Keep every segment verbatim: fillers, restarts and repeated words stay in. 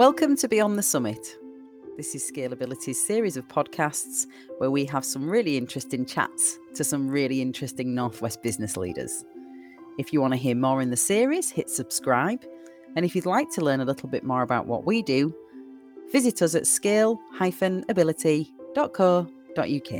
Welcome to Beyond the Summit. This is Scalability's series of podcasts where we have some really interesting chats to some really interesting Northwest business leaders. If you want to hear more in the series, hit subscribe. And if you'd like to learn a little bit more about what we do, visit us at scale dash ability dot co dot uk.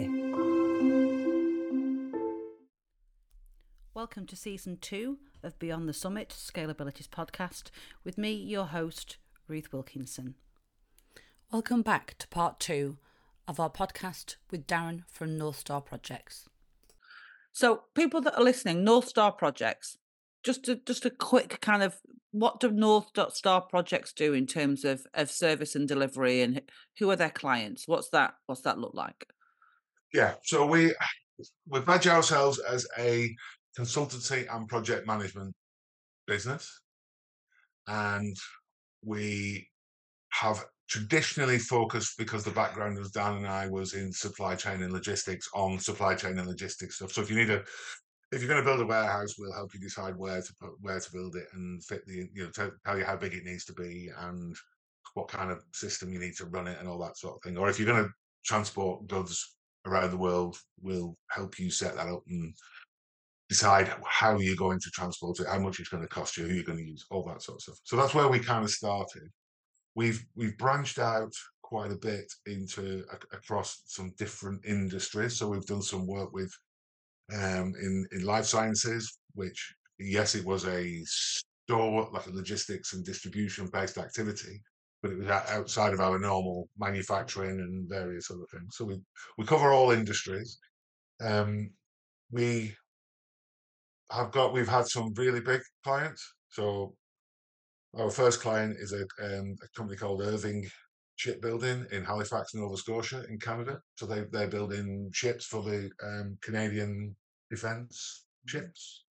Welcome to Season two of Beyond the Summit, Scalability's podcast, with me, your host, Ruth Wilkinson. Welcome back to part two of our podcast with Darren from North Star Projects. So people that are listening, North Star Projects, just a, just a quick kind of, what do North Star Projects do in terms of, of service and delivery, and who are their clients? What's that, what's that look like? Yeah, so we we badge ourselves as a consultancy and project management business, and we have traditionally focused, because the background of Dan and I was in supply chain and logistics, on supply chain and logistics stuff. So if you need a if you're going to build a warehouse, we'll help you decide where to put where to build it and fit the you know tell, tell you how big it needs to be and what kind of system you need to run it and all that sort of thing. Or if you're going to transport goods around the world, we'll help you set that up and decide how you're going to transport it, how much it's going to cost you, who you're going to use, all that sort of stuff. So that's where we kind of started. We've we've branched out quite a bit into a, across some different industries. So we've done some work with um, in in life sciences, which yes, it was a store, like a logistics and distribution based activity, but it was outside of our normal manufacturing and various other things. So we we cover all industries. Um, we have got we've had some really big clients. So our first client is a, um, a company called Irving Shipbuilding in Halifax, Nova Scotia, in Canada. So they they're building ships for the um, Canadian defence ships.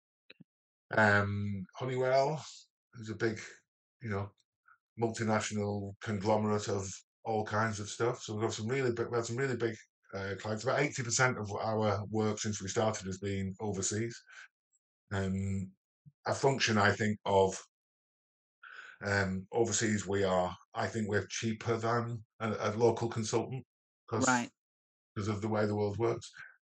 Um, Honeywell is a big, you know, multinational conglomerate of all kinds of stuff. So we've got some really big, we had some really big uh, clients. About eighty percent of our work since we started has been overseas. Um, a function, I think, of um, overseas, we are, I think we're cheaper than a, a local consultant because Right. because of the way the world works.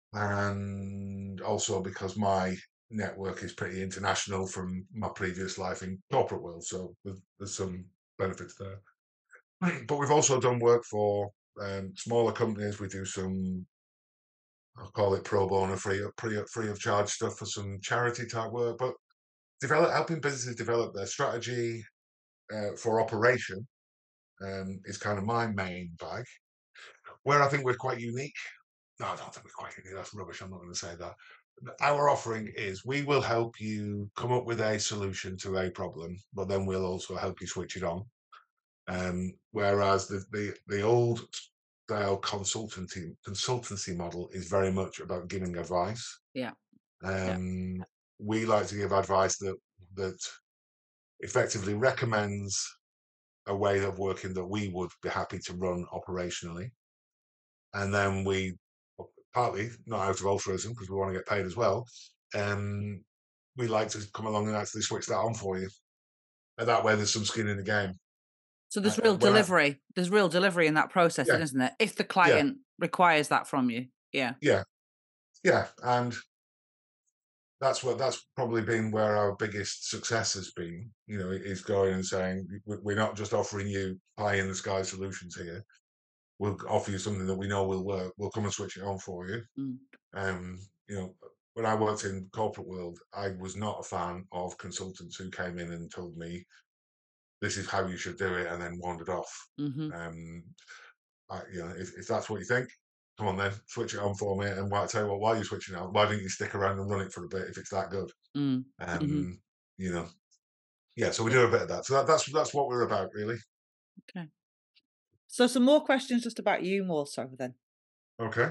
And also because my network is pretty international from my previous life in corporate world. So there's, there's some benefits there. But we've also done work for um, smaller companies. We do some, I'll call it pro bono, free, free, free of charge stuff for some charity type work. But develop, helping businesses develop their strategy uh, for operation um, is kind of my main bag. Where I think we're quite unique. No, I don't think we're quite unique. That's rubbish. I'm not going to say that. Our offering is we will help you come up with a solution to a problem, but then we'll also help you switch it on. Um, whereas the, the, the old style consultancy consultancy model is very much about giving advice. Yeah. Um, yeah. We like to give advice that that effectively recommends a way of working that we would be happy to run operationally. And then we, partly not out of altruism because we want to get paid as well, um, we like to come along and actually switch that on for you. And that way there's some skin in the game. So there's real uh, delivery. I, there's real delivery in that process, yeah. Isn't there? If the client yeah. requires that from you. Yeah. Yeah. Yeah. And that's what that's probably been where our biggest success has been, you know, is going and saying, we're not just offering you pie in the sky solutions here. We'll offer you something that we know will work. We'll come and switch it on for you. Mm. Um, you know, when I worked in corporate world, I was not a fan of consultants who came in and told me, this is how you should do it, and then wandered off. Mm-hmm. Um, I, you know, if, if that's what you think, come on then, switch it on for me. And I tell you what, while you're switching on, why don't you stick around and run it for a bit if it's that good? Mm. Um, mm-hmm. You know, yeah. So we do a bit of that. So that, that's that's what we're about, really. Okay. So some more questions just about you more so then. Okay.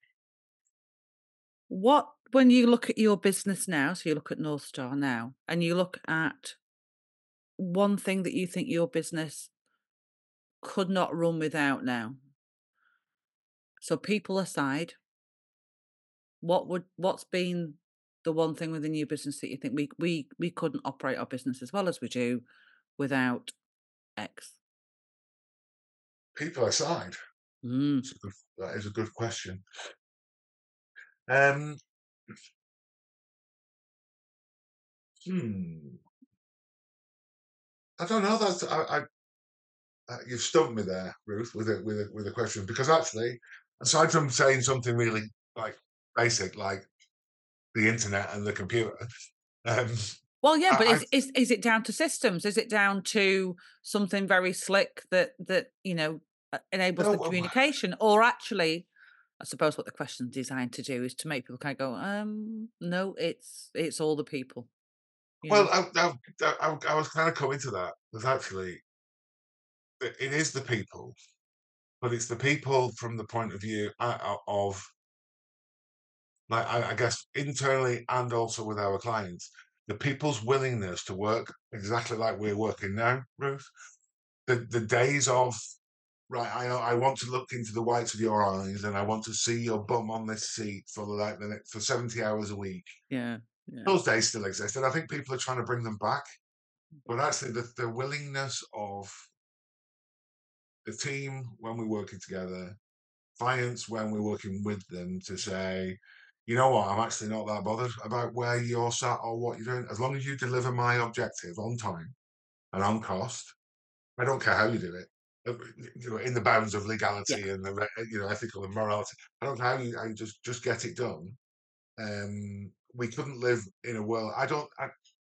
What, when you look at your business now, so you look at North Star now, and you look at one thing that you think your business could not run without now. So people aside, what would, what's been the one thing within your business that you think we, we, we couldn't operate our business as well as we do without X? people aside, Mm. it's a good, that is a good question. Um, hmm, I don't know. That's I, I uh, you've stumped me there, Ruth, with a with a with a question because actually, aside from saying something really like basic, like the internet and the computer, um, Well, yeah, but I, I is, is is it down to systems? Is it down to something very slick that that you know uh, enables no, the well, communication, or actually, I suppose what the question's designed to do is to make people kind of go, um, no, it's it's all the people, you well, know. I, I, I, I was kind of coming to that. Because actually, it, it is the people, but it's the people from the point of view uh, of like I, I guess internally and also with our clients, the people's willingness to work exactly like we're working now, Ruth. The the days of right, I I want to look into the whites of your eyes and I want to see your bum on this seat for like the next for seventy hours a week. Yeah, yeah, Those days still exist, and I think people are trying to bring them back. But actually, the, the willingness of the team when we're working together, clients when we're working with them to say, you know what, I'm actually not that bothered about where you're sat or what you're doing. As long as you deliver my objective on time and on cost, I don't care how you do it. uh, You know, in the bounds of yeah, legality and the re- you know ethical and morality, I don't care how you, how you just just get it done. Um, we couldn't live in a world. I don't. I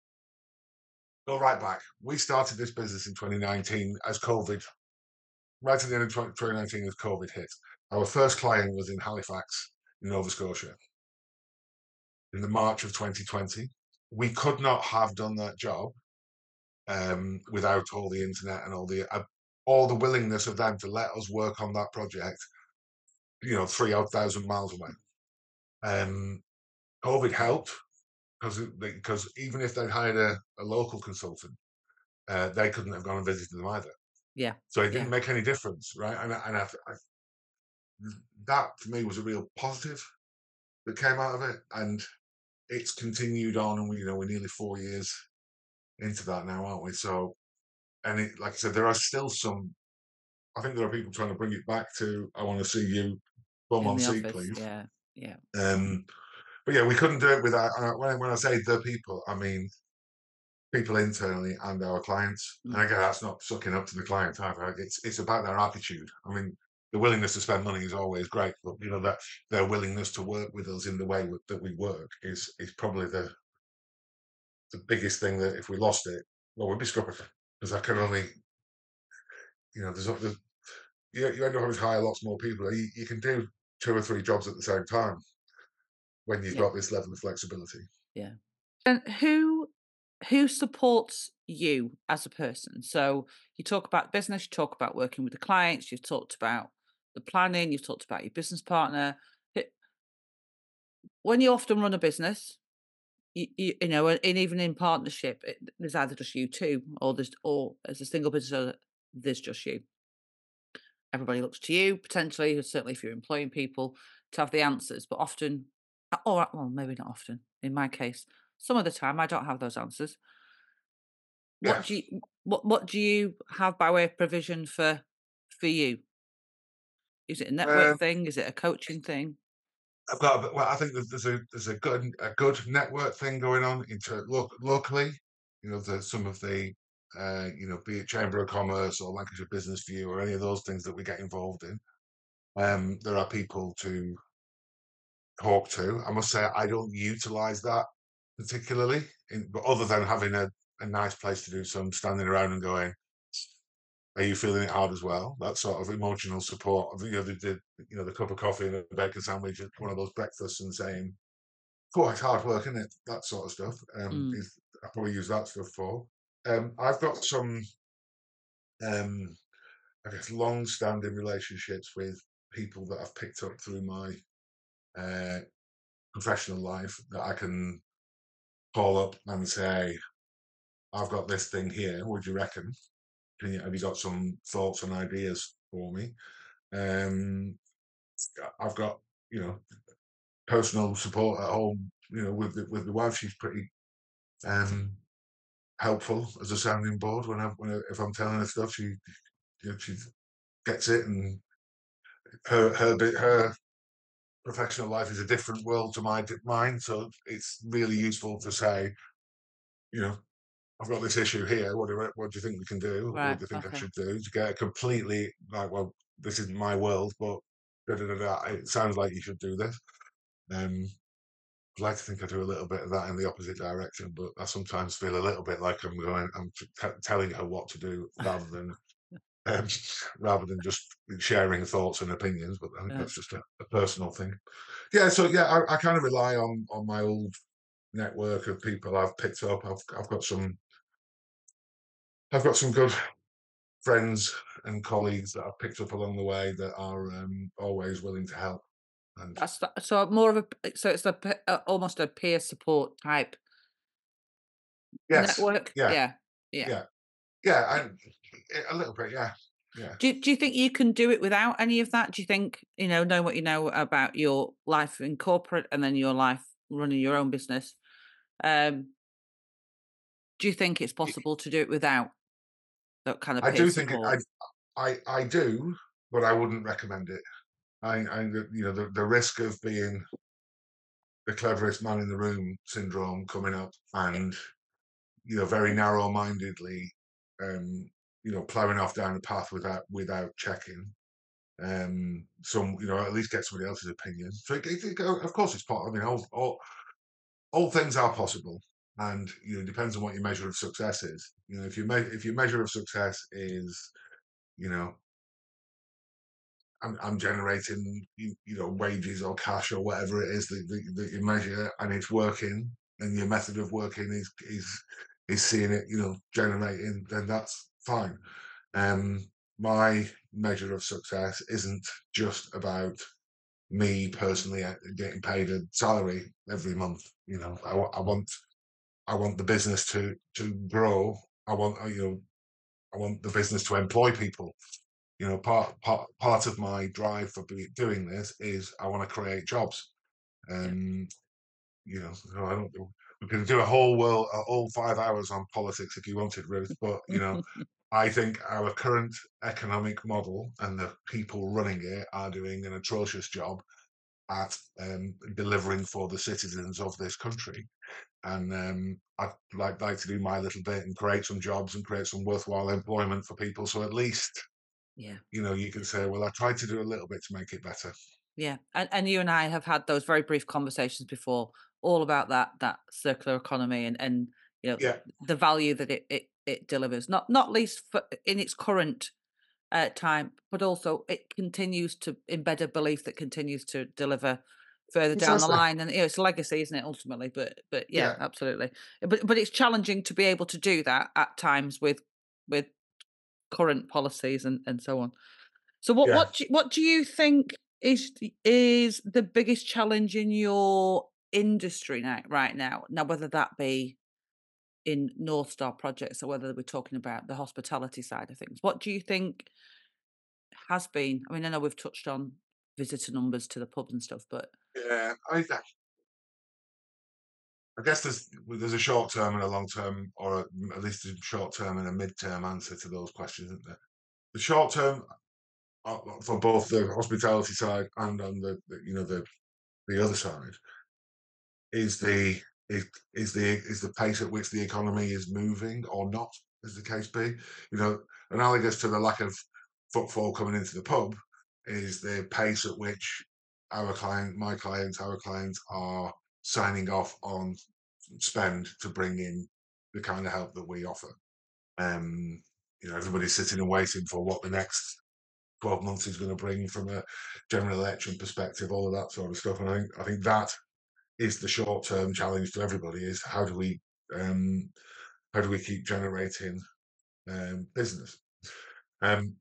go right back. We started this business in twenty nineteen as COVID. Right at the end of twenty nineteen, as COVID hit, our first client was in Halifax, in Nova Scotia, in the March of twenty twenty. We could not have done that job um, without all the internet and all the uh, all the willingness of them to let us work on that project. You know, three odd thousand miles away. Um, COVID helped because because even if they'd hired a, a local consultant, uh, they couldn't have gone and visited them either. yeah, So it yeah, didn't make any difference, right? And and I, I, that for me was a real positive that came out of it, and it's continued on, and we, you know, we're nearly four years into that now, aren't we? So, and it, like I said, there are still some. I think there are people trying to bring it back to. I want to see you bum in on the seat, office, please. yeah, yeah, Um, but yeah, we couldn't do it without. Uh, when when I say the people, I mean people internally and our clients. mm, And again, that's not sucking up to the client either. It's it's about their attitude. I mean, the willingness to spend money is always great, but you know that their willingness to work with us in the way that we work is is probably the the biggest thing that if we lost it, well, we'd be scuppered because I can only, you know, there's, there's you, you end up having to hire lots more people. You, you can do two or three jobs at the same time when you've yeah, got this level of flexibility. yeah. And who who supports you as a person? So you talk about business, you talk about working with the clients, you've talked about the planning, you've talked about your business partner. Who- When you often run a business, you, you, you know, and even in partnership, it, there's either just you two, or there's, or as a single business owner, there's just you. Everybody looks to you potentially, certainly if you're employing people, to have the answers. But often, uh, or well, maybe not often. In my case, some of the time I don't have those answers. Yeah. What do you what what do you have by way of provision for for you? Is it a network Um, thing? Is it a coaching thing? I've got, a bit- well, I think that there's a there's a good a good network thing going on into lo- locally. You know, there's some of the, uh, you know, be it Chamber of Commerce or Lancashire Business View or any of those things that we get involved in. Um, there are people to talk to. I must say, I don't utilise that particularly, in, but other than having a, a nice place to do some standing around and going, "Are you feeling it hard as well?" That sort of emotional support. You know, the, the you know the cup of coffee and a bacon sandwich at one of those breakfasts and saying, "Oh, it's hard work, isn't it?" That sort of stuff. Um, Mm, is I probably use that stuff for. Um, I've got some, um, I guess, long-standing relationships with people that I've picked up through my uh, professional life that I can call up and say, "I've got this thing here. What do you reckon? Can you, have you got some thoughts and ideas for me?" Um, I've got, you know, personal support at home. You know, with the, with the wife, she's pretty um, helpful as a sounding board when I when I, if I'm telling her stuff. She, you know, she's gets it, and her her bit her professional life is a different world to my mine. So it's really useful to say, you know, I've got this issue here. What do you, what do you think we can do? What Right. do you think I Okay. should do? To get a completely like, well, this isn't my world, but da, da, da, da, it sounds like you should do this. Um, I'd like to think I do a little bit of that in the opposite direction, but I sometimes feel a little bit like I'm going, I'm t- telling her what to do rather than um, rather than just sharing thoughts and opinions. But I think Uh, that's just a, a personal thing. Yeah, so yeah, I, I kind of rely on on my old network of people I've picked up. I've I've got some I've got some good friends and colleagues that I've picked up along the way that are um, always willing to help. And that's the- so more of a so it's a pe- uh, almost a peer support type yes, network. yeah, Yeah. Yeah. yeah, yeah, and a little bit, yeah, yeah. Do you, do you think you can do it without any of that? Do you think, you know, know what you know about your life in corporate and then your life running your own business? Um, do you think it's possible to do it without that kind of I peer do think it, I support? I I do, but I wouldn't recommend it. I, I you know the, the risk of being the cleverest man in the room syndrome coming up, and you know very narrow-mindedly, um, you know plowing off down the path without without checking. Um, some you know at least get somebody else's opinion. So it, it, it, of course it's part. I mean, all, all all things are possible, and you know it depends on what your measure of success is. You know if you me- if your measure of success is you know I'm, I'm generating you, you know wages or cash or whatever it is that, that, that you measure, and it's working, and your method of working is is is seeing it you know generating, then that's fine. Um, my measure of success isn't just about me personally uh, getting paid a salary every month. You know, I, wa- I want I want the business to to grow. I want uh, you know I want the business to employ people. You know, part part part of my drive for be, doing this is I want to create jobs. Yeah. Um, you know, so I don't. We can do a whole world, uh, all five hours on politics if you wanted, Ruth. But you know, I think our current economic model and the people running it are doing an atrocious job at um, delivering for the citizens of this country. And um, I'd like, like to do my little bit and create some jobs and create some worthwhile employment for people. So at least Yeah. you know, you can say, well, I tried to do a little bit to make it better. Yeah. And, and you and I have had those very brief conversations before, all about that that circular economy and and you know Yeah, the value that it it, it delivers. Not not least for, in its current uh, time, but also it continues to embed a belief that continues to deliver further down the precisely. line, and you know, it's a legacy, isn't it? Ultimately, but but yeah, Yeah, absolutely. But but it's challenging to be able to do that at times with with current policies and and so on. So what yeah. what do, what do you think is the- is the biggest challenge in your industry now right now? Now, whether that be in North Star projects or whether we're talking about the hospitality side of things, what do you think has been? I mean, I know we've touched on visitor numbers to the pub and stuff, but Yeah, I, I guess there's there's a short term and a long term, or a, at least a short term and a mid term answer to those questions, isn't there? The short term uh, for both the hospitality side and on the, the you know the the other side is the is, is the is the pace at which the economy is moving or not, as the case be. You know, analogous to the lack of footfall coming into the pub is the pace at which our client, my clients, our clients are signing off on spend to bring in the kind of help that we offer. Um, you know, everybody's sitting and waiting for what the next twelve months is going to bring from a general election perspective, all of that sort of stuff. And I think I think that is the short term challenge to everybody: is how do we um, how do we keep generating um, business? Um,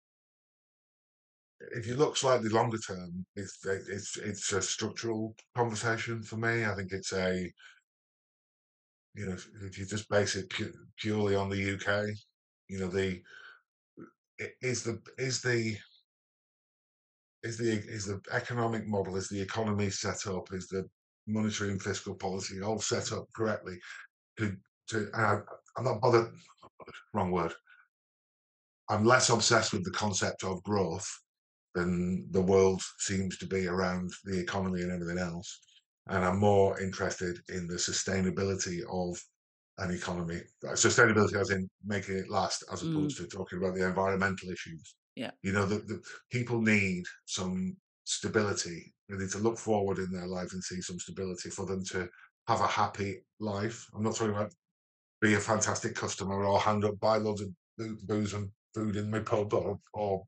if you look slightly longer term, it's it's it's a structural conversation for me. I think it's a you know if, if you just base it pu- purely on the U K, you know the is the is the is the is the economic model, is the economy set up, is the monetary and fiscal policy all set up correctly to to and I, I'm not bothered, wrong word. I'm less obsessed with the concept of growth than the world seems to be around the economy and everything else. And I'm more interested in the sustainability of an economy. Sustainability as in making it last, as opposed Mm. to talking about the environmental issues. Yeah. You know, the, the people need some stability. They need to look forward in their life and see some stability for them to have a happy life. I'm not talking about be a fantastic customer or hand up, buy loads of boo- booze and food in my pub, or, or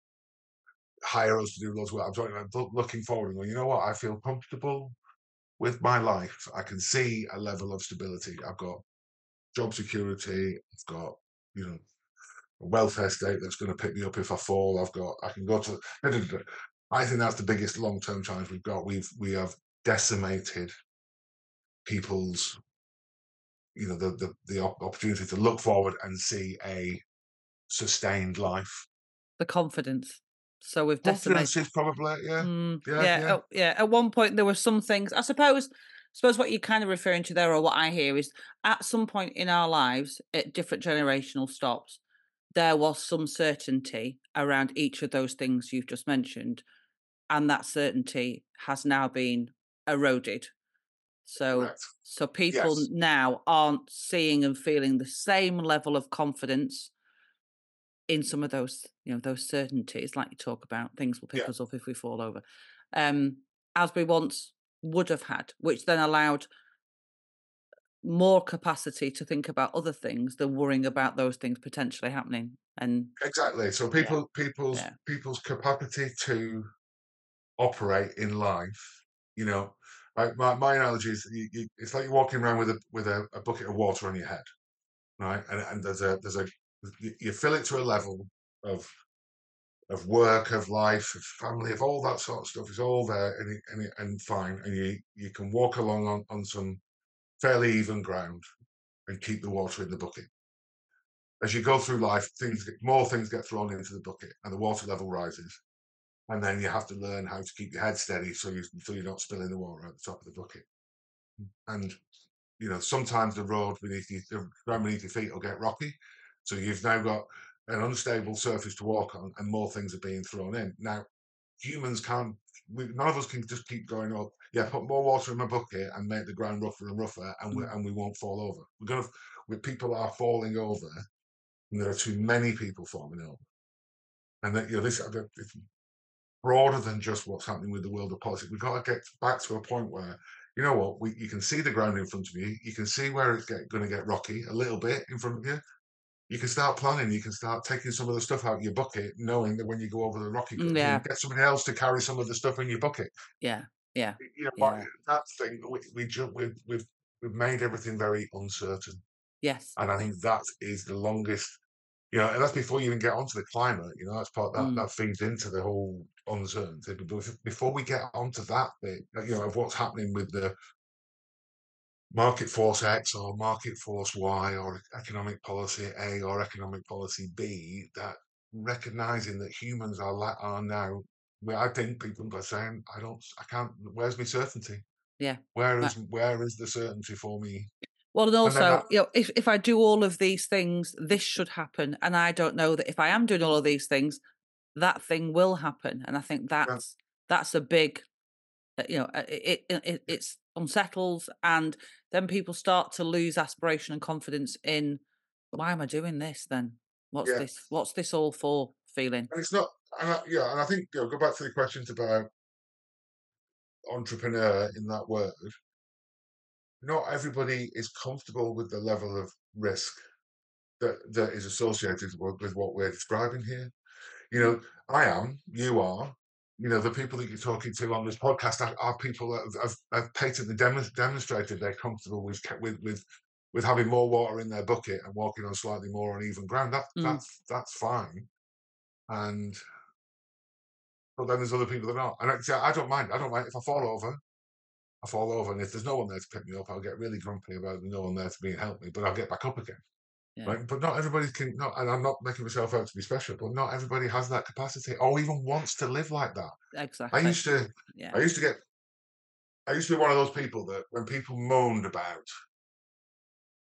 hire us to do loads of work. I'm talking about loo- looking forward and going, you know what, I feel comfortable with my life. I can see a level of stability. I've got job security. I've got, you know, a welfare state that's going to pick me up if I fall. I've got, I can go to. I think that's the biggest long-term challenge we've got. We've we have decimated people's, you know, the the the op- opportunity to look forward and see a sustained life. The confidence. So we've Confidence decimated. is probably, yeah, Mm, yeah, yeah, yeah, oh, yeah. At one point, there were some things. I suppose. Suppose what you're kind of referring to there, or what I hear, is at some point in our lives, at different generational stops, there was some certainty around each of those things you've just mentioned, and that certainty has now been eroded. So, correct. so people Yes, now aren't seeing and feeling the same level of confidence in some of those, you know, those certainties, like you talk about, things will pick yeah, us up if we fall over, um, as we once would have had, which then allowed more capacity to think about other things than worrying about those things potentially happening. And exactly. So yeah, people, people's, yeah, people's capacity to operate in life, you know, like my, my analogy is, you, you, it's like you're walking around with a with a, a bucket of water on your head, right? And and there's a there's a you, you fill it to a level of of work, of life, of family, of all that sort of stuff. It's all there and it, and, it, and fine, and you you can walk along on, on some fairly even ground and keep the water in the bucket. As you go through life, things get, more things get thrown into the bucket, and the water level rises. And then you have to learn how to keep your head steady so you so you're not spilling the water at the top of the bucket. And you know, sometimes the road beneath you, the ground beneath your feet will get rocky. So you've now got an unstable surface to walk on, and more things are being thrown in. Now, humans can't. We, none of us can just keep going up. Yeah, put more water in my bucket and make the ground rougher and rougher, and we mm, and we won't fall over. We're gonna. We, people are falling over, and there are too many people falling over. And that you know, this it's broader than just what's happening with the world of politics. We've got to get back to a point where, you know what, we you can see the ground in front of you. You can see where it's get, going to get rocky a little bit in front of you. You can start planning. You can start taking some of the stuff out of your bucket, knowing that when you go over the rocky mm, ground, you know, yeah, get somebody else to carry some of the stuff in your bucket. yeah, yeah, You know, what yeah, that thing we we ju- we've we've we've made everything very uncertain, yes, and I think that is the longest. You know, and that's before you even get onto the climate. You know, that's part that mm, that feeds into the whole uncertainty. But bef- before we get onto that bit, uh, you know, of what's happening with the market force X or market force Y or economic policy A or economic policy B, that recognizing that humans are la- are now. Well, I think people are saying, I don't, I can't. Where's my certainty? yeah. Where Right. is where is the certainty for me? Well, and And then also, that, you know, if if I do all of these things, this should happen, and I don't know that if I am doing all of these things, that thing will happen. And I think yeah, that's that's a big, uh, you know, uh, it, it it it's unsettles, and then people start to lose aspiration and confidence in, why am I doing this then? What's yeah. this? What's this all for? Feeling. And it's not, and I, yeah, and I think, you know, go back to the questions about entrepreneur in that word. Not everybody is comfortable with the level of risk that that is associated with, with what we're describing here. You know, I am, you are, you know, the people that you're talking to on this podcast are, are people that have, have, have patently dem- demonstrated they're comfortable with, with with with having more water in their bucket and walking on slightly more uneven ground. That Mm, that's that's fine. And but then there's other people that aren't. And actually, I don't mind. I don't mind if I fall over. I fall over, and if there's no one there to pick me up, I'll get really grumpy about no one there to be and help me. But I'll get back up again. yeah. Right? But not everybody can. Not, and I'm not making myself out to be special, but not everybody has that capacity or even wants to live like that. I Exactly. used to. Yeah. I used to get. I used to be one of those people that when people moaned about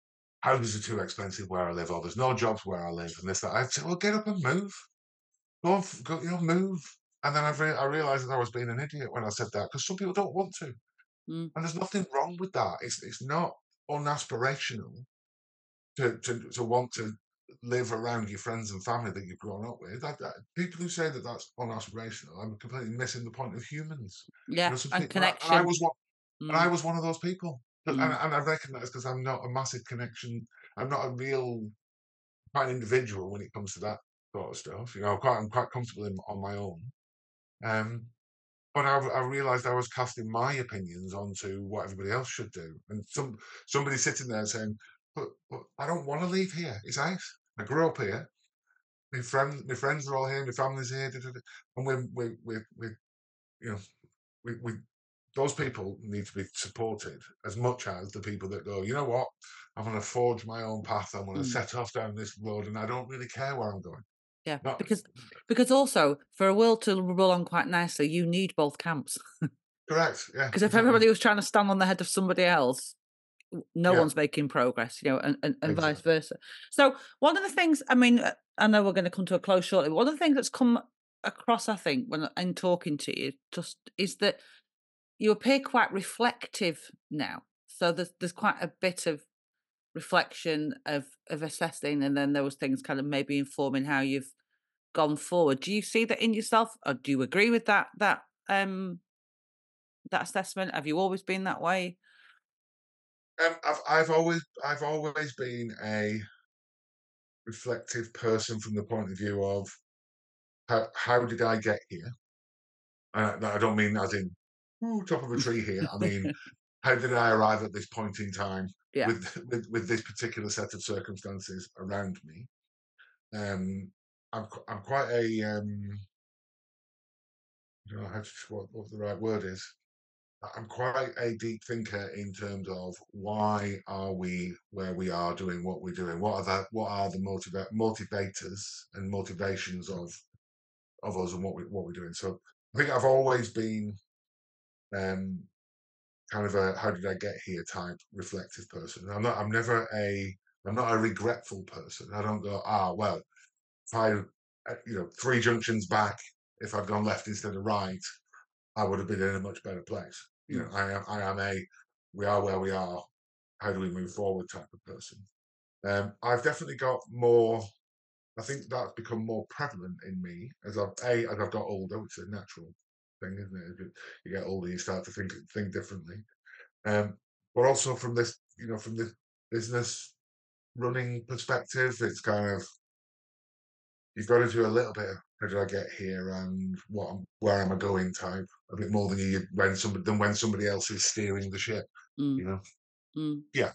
houses are too expensive where I live, or there's no jobs where I live, and this, that. I'd say, well, get up and move. Go on, f- go, you know, move. And then I've re- I realised that I was being an idiot when I said that, because some people don't want to. Mm. And there's nothing wrong with that. It's it's not unaspirational to, to, to want to live around your friends and family that you've grown up with. That, that, people who say that that's unaspirational, I'm completely missing the point of humans. You Yeah, know, some and people, and I, and I connection. was one, and I Mm. was one of those people. And, Mm. and I recognise, because I'm not a massive connection, I'm not a real quite an individual when it comes to that sort of stuff. You know, I'm quite I'm quite comfortable in, on my own. Um, but I, I realised I was casting my opinions onto what everybody else should do, and some somebody sitting there saying, "But, but I don't want to leave here. It's nice. I grew up here. My friends, my friends are all here. My family's here, da, da, da." And we, we, we, we, you know, we, we, those people need to be supported as much as the people that go, you know what, I'm going to forge my own path. I'm going to Mm. set off down this road, and I don't really care where I'm going. Yeah, Not because because also for a world to roll on quite nicely, you need both camps. correct. Yeah. Because if Exactly. everybody was trying to stand on the head of somebody else, w- no Yeah. one's making progress, you know, and, and, and vice Exactly. versa. So one of the things, I mean, uh, I know we're going to come to a close shortly, but one of the things that's come across, I think, when in talking to you, just is that you appear quite reflective now. So there's there's quite a bit of reflection of of assessing, and then those things kind of maybe informing how you've gone forward. Do you see that in yourself, or do you agree with that that um that assessment? Have you always been that way? Um, I've I've always I've always been a reflective person from the point of view of how how did I get here? Uh, I don't mean as in ooh, top of a tree here. I mean, how did I arrive at this point in time Yeah. with with, with this particular set of circumstances around me? Um, I'm qu- I'm quite a um, I don't know how to, what, what the right word is. I'm quite a deep thinker in terms of why are we where we are doing what we're doing. What are the what are the motiva- motivators and motivations of of us and what we what we're doing. So I think I've always been um, kind of a how did I get here type reflective person. I'm not. I'm never a. I'm not a regretful person. I don't go, ah, well, if I, uh, you know, three junctions back, if I'd gone left instead of right, I would have been in a much better place. You know, Mm. I am. I am a. We are where we are. How do we move forward type of person. Um, I've definitely got more. I think that's become more prevalent in me as I've a as I've got older, which is a natural thing, isn't it? As you, you get older, you start to think think differently. Um, but also from this, you know, from the business running perspective, it's kind of you've got to do a little bit of how did I get here and what am- where am I going type a bit more than you when somebody than when somebody else is steering the ship. Mm. You know, Mm. yeah.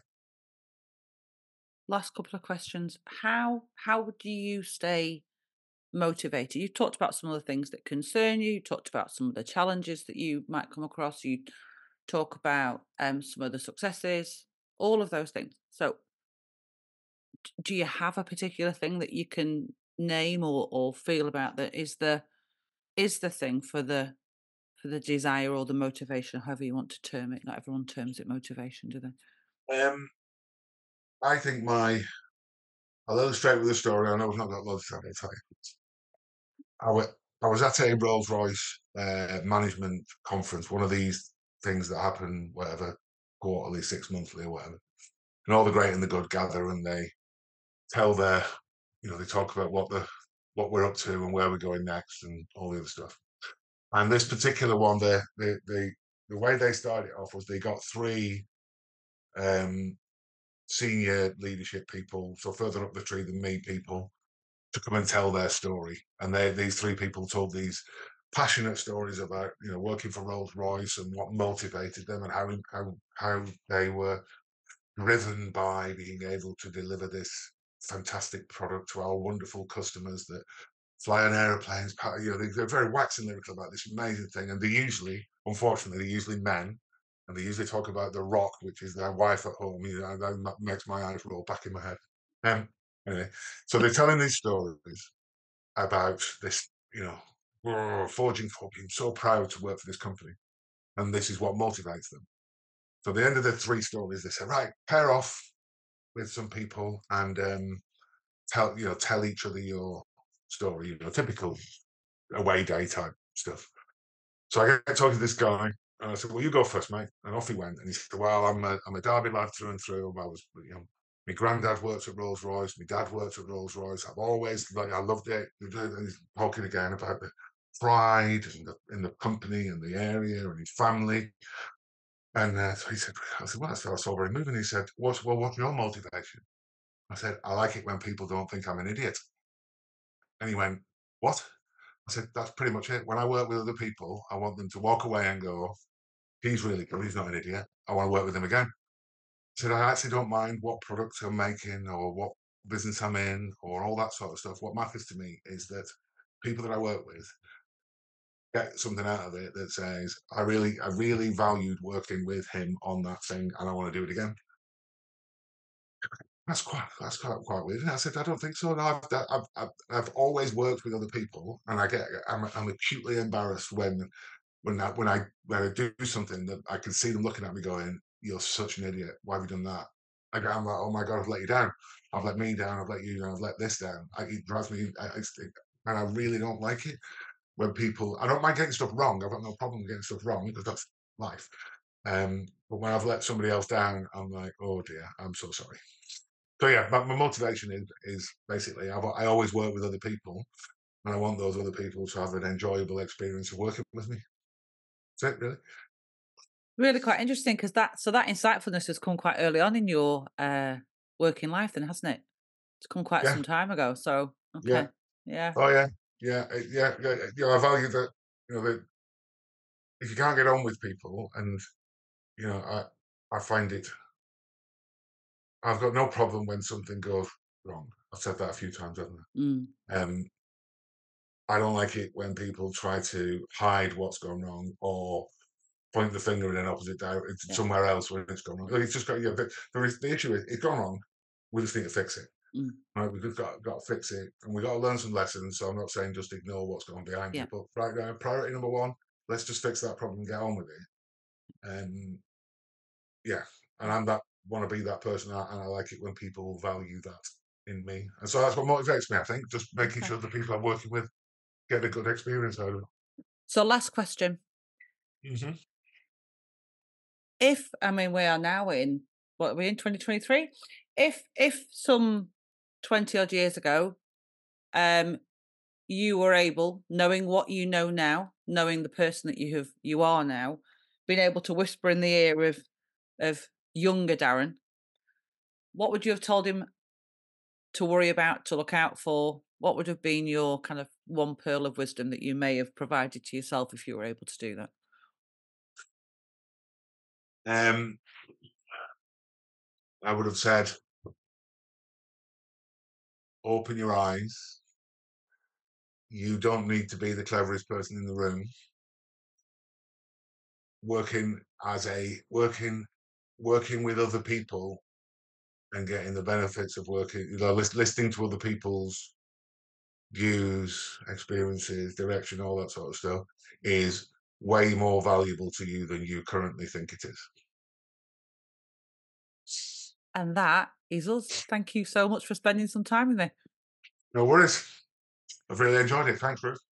Last couple of questions. How how do you stay motivated? You talked about some of the things that concern you. You talked about some of the challenges that you might come across. You talk about um, some of the successes, all of those things. So, d- do you have a particular thing that you can name or, or feel about that is the is the thing for the for the desire or the motivation, however you want to term it? Not everyone terms it motivation, do they? Um, I think my I'll illustrate with a story. I know we've not got loads of time to tell you. I wa- I was at a Rolls Royce uh, management conference, one of these things that happen, whatever, quarterly, six monthly, or whatever. And all the great and the good gather, and they tell their, you know, they talk about what the what we're up to and where we're going next, and all the other stuff. And this particular one, the the the, the way they started off was they got three um, senior leadership people, so further up the tree than me, people to come and tell their story. And they these three people told these passionate stories about you know working for Rolls Royce and what motivated them and how how how they were driven by being able to deliver this fantastic product to our wonderful customers that fly on aeroplanes. You know, they're very waxing lyrical about this amazing thing, and they usually, unfortunately, they're usually men. And they usually talk about the rock, which is their wife at home. You know, that makes my eyes roll back in my head. Um, anyway, so they're telling these stories about this, you know, "Oh, forging forward, being so proud to work for this company. And this is what motivates them. So at the end of the three stories, they say, right, pair off. with some people and um, tell you know tell each other your story. You know, typical away day type stuff. So I get talking to this guy, and I said, "Well, you go first, mate." And off he went. And he said, "Well, I'm a, I'm a Derby lad through and through. I was, you know, my granddad worked at Rolls Royce. My dad worked at Rolls Royce. I've always like, I loved it." And he's talking again about the pride in the in the company and the area and his family. And uh, so he said, "I said, well, that's that's all very moving." He said, "What's well, what's your motivation?" I said, "I like it when people don't think I'm an idiot." And he went, "What?" I said, "That's pretty much it. When I work with other people, I want them to walk away and go, 'He's really good. He's not an idiot. I want to work with him again.'" I said, "I actually don't mind what products I'm making or what business I'm in or all that sort of stuff. What matters to me is that people that I work with get something out of it that says, I really, I really valued working with him on that thing and I want to do it again.'" That's quite, that's quite, quite weird. And I said, "I don't think so. No, I've, I've, I've, I've always worked with other people, and I get, I'm, I'm acutely embarrassed when, when I, when I, when I do something that I can see them looking at me going, 'You're such an idiot. Why have you done that?' I go, I'm like, 'Oh my God, I've let you down. I've let me down. I've let you down. I've let this down.' I, it drives me, I, I, and I really don't like it when people. I don't mind getting stuff wrong. I've got no problem getting stuff wrong because that's life. Um, but when I've let somebody else down, I'm like, oh dear, I'm so sorry." So yeah, my, my motivation is is basically I've, I always work with other people, and I want those other people to have an enjoyable experience of working with me. That's it, really. Really quite interesting because that so that insightfulness has come quite early on in your uh, working life, then, hasn't it? It's come quite Yeah, some time ago. So yeah. okay, yeah, Oh yeah, yeah, uh, yeah, yeah. You know, I value that. You know, that if you can't get on with people, and you know, I I find it. I've got no problem when something goes wrong. I've said that a few times, haven't mm, I? Um, I don't like it when people try to hide what's gone wrong or point the finger in an opposite direction yeah, somewhere else when it's gone wrong. Like, it's just got, yeah, the, there is, the issue is it's gone wrong. We just need to fix it. mm, Right? We've got, got to fix it and we've got to learn some lessons. So I'm not saying just ignore what's gone behind yeah. it, but right now, priority number one, let's just fix that problem and get on with it. And yeah, and I'm that, want to be that person, and I like it when people value that in me. And so that's what motivates me, I think, just making Okay. sure the people I'm working with get a good experience out of it. So last question: hmm if I mean we are now in what are we in twenty twenty-three? If if some twenty odd years ago, um, you were able, knowing what you know now, knowing the person that you have you are now, being able to whisper in the ear of of younger Darren, what would you have told him to worry about, to look out for? What would have been your kind of one pearl of wisdom that you may have provided to yourself if you were able to do that? Um, I would have said, open your eyes. You don't need to be the cleverest person in the room. Working as a working working with other people and getting the benefits of working, you know, lis- listening to other people's views, experiences, direction, all that sort of stuff is way more valuable to you than you currently think it is. And that is us. Thank you so much for spending some time with me. No worries. I've really enjoyed it. Thanks, Ruth.